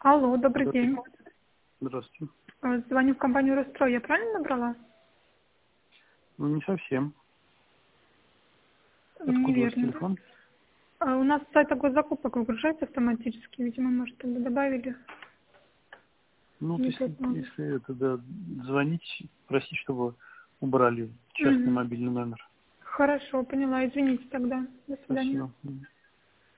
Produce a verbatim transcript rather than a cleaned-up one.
Алло, добрый день. Здравствуйте. Э, Звоню в компанию «Рострой». Я правильно набрала? Ну, не совсем. Откуда у вас Неверно. телефон? А У нас сайт госзакупок выгружается автоматически. Видимо, может, тогда добавили. Ну, вот Не если, тот номер. если это, да, звонить, просить, чтобы убрали частный Мгм. мобильный номер. Хорошо, поняла. Извините тогда. До свидания. Спасибо.